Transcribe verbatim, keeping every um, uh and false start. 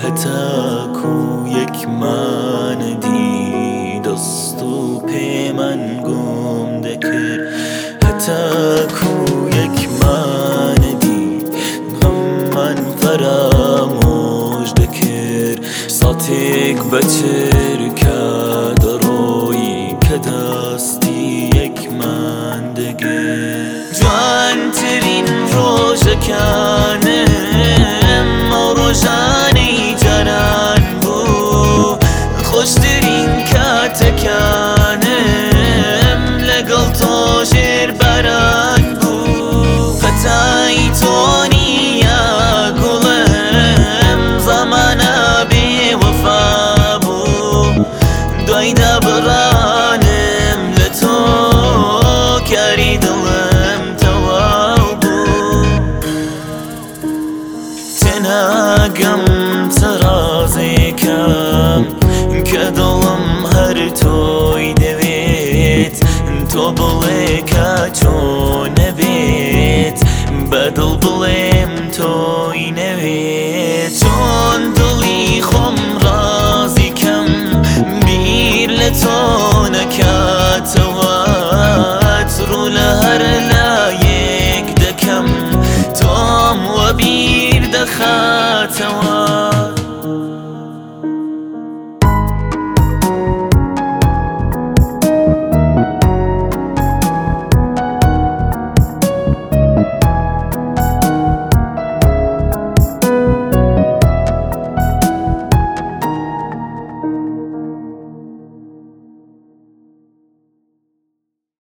هەتاکو یەکمانەدی دەست و پێمان گوم دەکرد هەتاکو یەکمانەدی غەممان فەرامۆش دەکرد ساتێک بە چرکە دەڕۆیی کە دەستی یەکمان دەگرت جوانترین ڕۆژەکانم ئەو ڕۆژانەی جاران بوو خۆشترین کاتەکانم لەگەڵ تۆ ژێر باران بوو هەتای تۆ نییە گوڵم زەمانە بێوەفا بوو دوای دابڕانم لە تۆ کاری دڵم تەواو بوو تێناگەم سەرازێکم کە دڵم هەر تۆی دەوێت تۆ بڵێ کە چۆن نەبێت بەدڵ بڵێم تۆی نەوێت چۆن دڵی خۆم ڕازیکەم بیر لە تۆ نەکاتەوە ڕوو لە هەر لایەک دەکەم تۆم وە بیر دەخاتەوە